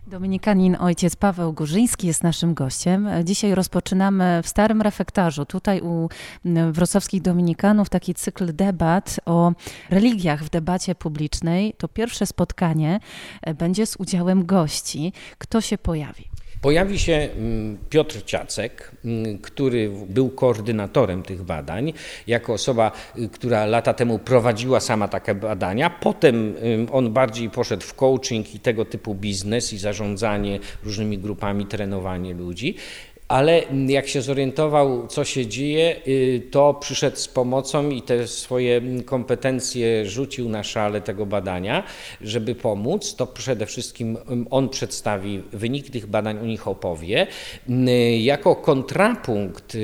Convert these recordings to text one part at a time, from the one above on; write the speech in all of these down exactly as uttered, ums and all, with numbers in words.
Dominikanin ojciec Paweł Górzyński jest naszym gościem. Dzisiaj rozpoczynamy w Starym Refektarzu, tutaj u wrocławskich dominikanów, taki cykl debat o religiach w debacie publicznej. To pierwsze spotkanie będzie z udziałem gości. Kto się pojawi? Pojawi się Piotr Ciacek, który był koordynatorem tych badań, jako osoba, która lata temu prowadziła sama takie badania. Potem on bardziej poszedł w coaching i tego typu biznes i zarządzanie różnymi grupami, trenowanie ludzi. Ale jak się zorientował, co się dzieje, to przyszedł z pomocą i te swoje kompetencje rzucił na szale tego badania, żeby pomóc. To przede wszystkim on przedstawi wyniki tych badań, o nich opowie. Jako kontrapunkt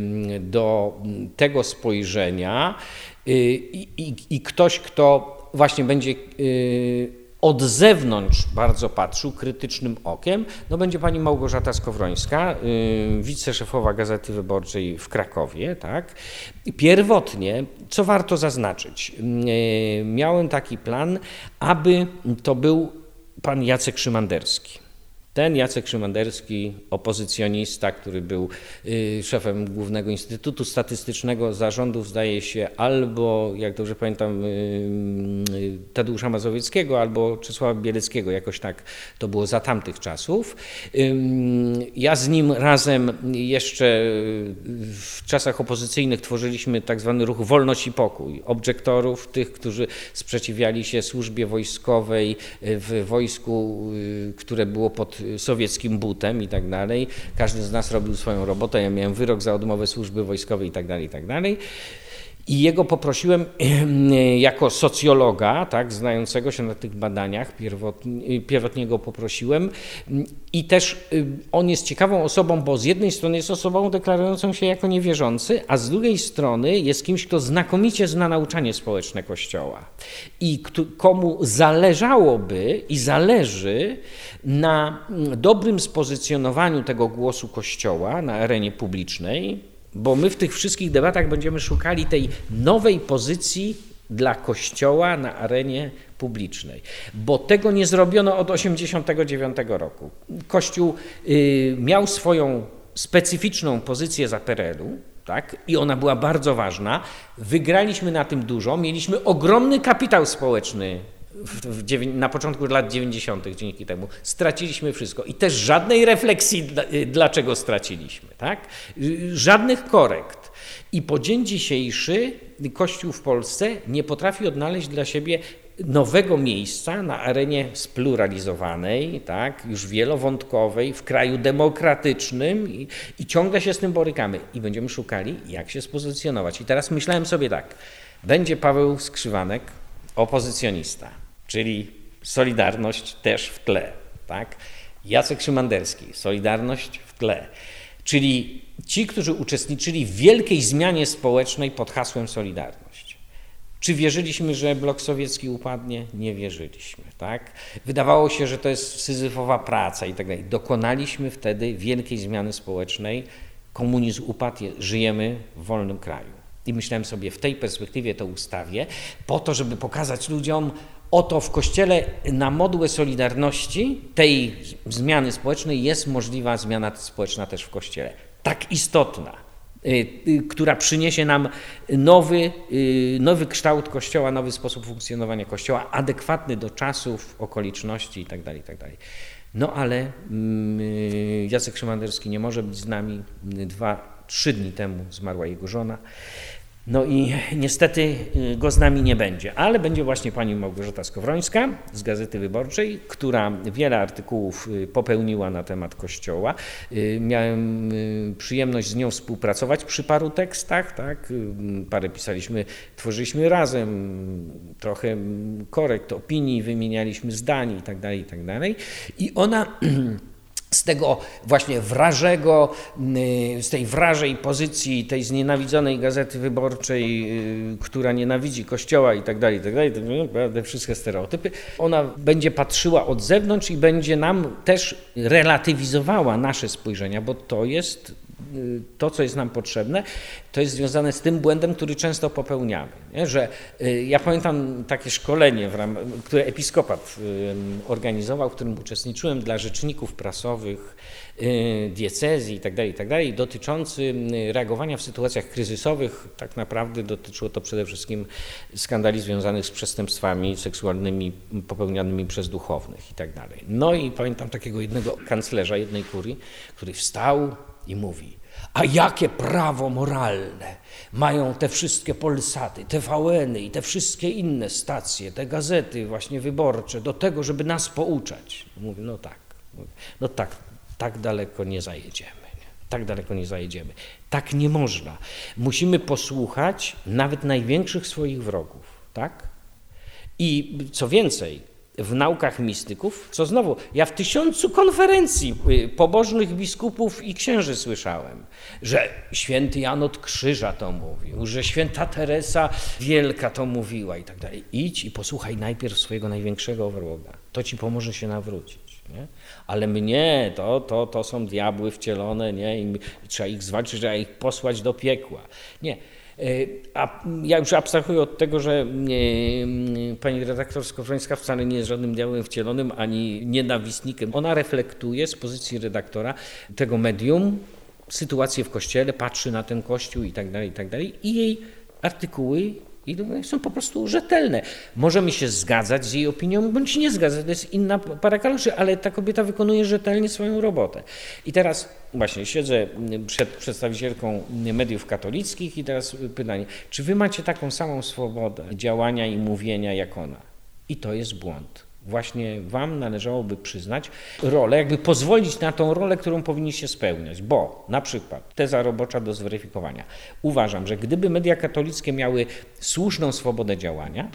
do tego spojrzenia i, i, i ktoś, kto właśnie będzie od zewnątrz bardzo patrzył krytycznym okiem, no będzie pani Małgorzata Skowrońska, yy, wiceszefowa Gazety Wyborczej w Krakowie, tak. Pierwotnie, co warto zaznaczyć, yy, miałem taki plan, aby to był pan Jacek Szymanderski. Ten Jacek Szymanderski, opozycjonista, który był y, szefem Głównego Instytutu Statystycznego, zarządów, zdaje się, albo, jak dobrze pamiętam, y, y, Tadeusza Mazowieckiego, albo Czesława Bieleckiego, jakoś tak to było za tamtych czasów. Y, ja z nim razem jeszcze w czasach opozycyjnych tworzyliśmy tak zwany ruch Wolność i Pokój, objektorów, tych, którzy sprzeciwiali się służbie wojskowej w wojsku, y, które było pod sowieckim butem i tak dalej. Każdy z nas robił swoją robotę. Ja miałem wyrok za odmowę służby wojskowej i tak dalej, i tak dalej. I jego poprosiłem jako socjologa, tak, znającego się na tych badaniach, pierwotnie, pierwotnie go poprosiłem i też on jest ciekawą osobą, bo z jednej strony jest osobą deklarującą się jako niewierzący, a z drugiej strony jest kimś, kto znakomicie zna nauczanie społeczne Kościoła i komu zależałoby i zależy na dobrym spozycjonowaniu tego głosu Kościoła na arenie publicznej, bo my w tych wszystkich debatach będziemy szukali tej nowej pozycji dla Kościoła na arenie publicznej, bo tego nie zrobiono od osiemdziesiątego dziewiątego roku. Kościół y, miał swoją specyficzną pozycję za P R L u, tak? I ona była bardzo ważna. Wygraliśmy na tym dużo, mieliśmy ogromny kapitał społeczny W, w, na początku lat dziewięćdziesiątych dzięki temu. Straciliśmy wszystko i też żadnej refleksji, dlaczego straciliśmy, tak? Żadnych korekt. I po dzień dzisiejszy Kościół w Polsce nie potrafi odnaleźć dla siebie nowego miejsca na arenie spluralizowanej, tak, już wielowątkowej, w kraju demokratycznym i, i ciągle się z tym borykamy. I będziemy szukali, jak się spozycjonować. I teraz myślałem sobie tak, będzie Paweł Skrzywanek, opozycjonista, czyli Solidarność też w tle, tak? Jacek Szymanderski, Solidarność w tle, czyli ci, którzy uczestniczyli w wielkiej zmianie społecznej pod hasłem Solidarność. Czy wierzyliśmy, że blok sowiecki upadnie? Nie wierzyliśmy, tak? Wydawało się, że to jest syzyfowa praca i tak dalej. Dokonaliśmy wtedy wielkiej zmiany społecznej, komunizm upadł, żyjemy w wolnym kraju. I myślałem sobie, w tej perspektywie to ustawię, po to, żeby pokazać ludziom, oto w Kościele na modłę Solidarności, tej zmiany społecznej, jest możliwa zmiana społeczna też w Kościele. Tak istotna, y, y, która przyniesie nam nowy, y, nowy kształt Kościoła, nowy sposób funkcjonowania Kościoła, adekwatny do czasów, okoliczności itd., itd. No ale y, Jacek Szymanderski nie może być z nami. Dwa, trzy dni temu zmarła jego żona. No i niestety go z nami nie będzie, ale będzie właśnie pani Małgorzata Skowrońska z Gazety Wyborczej, która wiele artykułów popełniła na temat Kościoła. Miałem przyjemność z nią współpracować przy paru tekstach, tak? Parę pisaliśmy, tworzyliśmy razem, trochę korekt opinii, wymienialiśmy zdań i tak dalej, i tak dalej. I ona z tego właśnie wrażego, z tej wrażej pozycji, tej znienawidzonej Gazety Wyborczej, która nienawidzi Kościoła i tak dalej, i tak dalej, to naprawdę wszystkie stereotypy, ona będzie patrzyła od zewnątrz i będzie nam też relatywizowała nasze spojrzenia, bo to jest to, co jest nam potrzebne, to jest związane z tym błędem, który często popełniamy. Nie? Że ja pamiętam takie szkolenie, w ram- które episkopat organizował, w którym uczestniczyłem dla rzeczników prasowych diecezji itd., itd., dotyczący reagowania w sytuacjach kryzysowych. Tak naprawdę dotyczyło to przede wszystkim skandali związanych z przestępstwami seksualnymi popełnianymi przez duchownych itd. No i pamiętam takiego jednego kanclerza jednej kurii, który wstał i mówi: a jakie prawo moralne mają te wszystkie Polsaty, te V N y i te wszystkie inne stacje, te gazety właśnie wyborcze do tego, żeby nas pouczać? Mówi, no tak, no tak, tak daleko nie zajedziemy. Nie? Tak daleko nie zajedziemy. Tak nie można. Musimy posłuchać nawet największych swoich wrogów, tak? I co więcej, w naukach mistyków, co znowu, ja w tysiącu konferencji pobożnych biskupów i księży słyszałem, że święty Jan od Krzyża to mówił, że święta Teresa Wielka to mówiła i tak dalej. Idź i posłuchaj najpierw swojego największego wroga. To ci pomoże się nawrócić. Nie? Ale mnie, to, to, to są diabły wcielone, nie? I trzeba ich zwalczyć, trzeba ich posłać do piekła. Nie. A ja już abstrahuję od tego, że pani redaktor Skowrońska wcale nie jest żadnym diabłem wcielonym ani nienawistnikiem. Ona reflektuje z pozycji redaktora tego medium sytuację w Kościele, patrzy na ten Kościół i tak dalej, i tak dalej. I jej artykuły są po prostu rzetelne. Możemy się zgadzać z jej opinią, bądź nie zgadzać, to jest inna para kaloszy, ale ta kobieta wykonuje rzetelnie swoją robotę. I teraz właśnie siedzę przed przedstawicielką mediów katolickich i teraz pytanie, czy wy macie taką samą swobodę działania i mówienia jak ona? I to jest błąd. Właśnie wam należałoby przyznać rolę, jakby pozwolić na tą rolę, którą powinniście spełniać, bo na przykład teza robocza do zweryfikowania. Uważam, że gdyby media katolickie miały słuszną swobodę działania,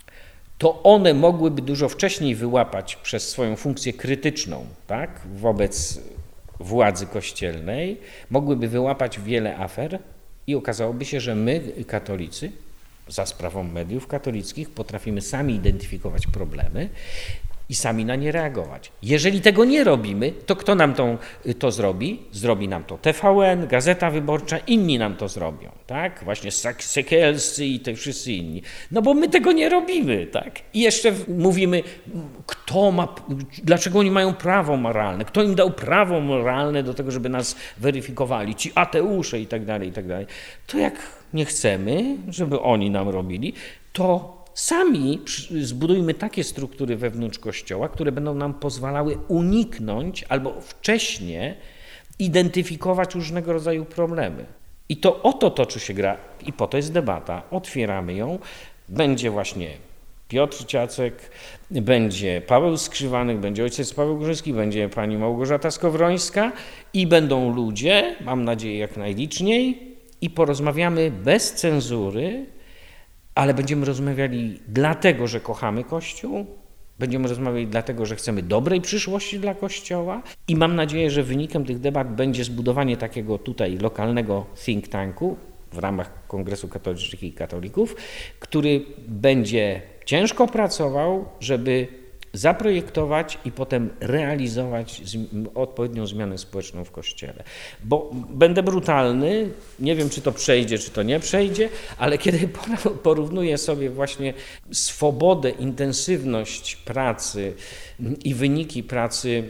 to one mogłyby dużo wcześniej wyłapać przez swoją funkcję krytyczną, tak, wobec władzy kościelnej, mogłyby wyłapać wiele afer i okazałoby się, że my, katolicy, za sprawą mediów katolickich potrafimy sami identyfikować problemy i sami na nie reagować. Jeżeli tego nie robimy, to kto nam to, to zrobi? Zrobi nam to T V N, Gazeta Wyborcza, inni nam to zrobią, tak? Właśnie Sekielscy i te wszyscy inni. No bo my tego nie robimy, tak? I jeszcze mówimy, kto ma, dlaczego oni mają prawo moralne, kto im dał prawo moralne do tego, żeby nas weryfikowali, ci ateusze i tak dalej, i tak dalej. To jak nie chcemy, żeby oni nam robili, to sami zbudujmy takie struktury wewnątrz Kościoła, które będą nam pozwalały uniknąć albo wcześnie identyfikować różnego rodzaju problemy. I to o to toczy się gra i po to jest debata. Otwieramy ją. Będzie właśnie Piotr Ciacek, będzie Paweł Skrzywanek, będzie ojciec Paweł Górzyński, będzie pani Małgorzata Skowrońska i będą ludzie, mam nadzieję jak najliczniej, i porozmawiamy bez cenzury, ale będziemy rozmawiali dlatego, że kochamy Kościół, będziemy rozmawiali dlatego, że chcemy dobrej przyszłości dla Kościoła i mam nadzieję, że wynikiem tych debat będzie zbudowanie takiego tutaj lokalnego think tanku w ramach Kongresu Katolicznych i Katolików, który będzie ciężko pracował, żeby zaprojektować i potem realizować odpowiednią zmianę społeczną w Kościele. Bo będę brutalny, nie wiem, czy to przejdzie, czy to nie przejdzie, ale kiedy porównuję sobie właśnie swobodę, intensywność pracy i wyniki pracy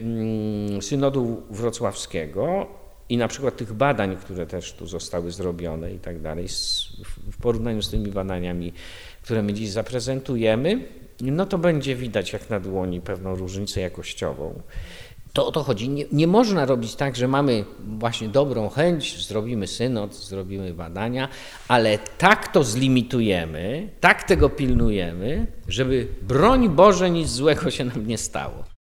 Synodu Wrocławskiego i na przykład tych badań, które też tu zostały zrobione i tak dalej, w porównaniu z tymi badaniami, które my dziś zaprezentujemy, no to będzie widać jak na dłoni pewną różnicę jakościową. To o to chodzi. Nie, nie można robić tak, że mamy właśnie dobrą chęć, zrobimy synod, zrobimy badania, ale tak to zlimitujemy, tak tego pilnujemy, żeby broń Boże nic złego się nam nie stało.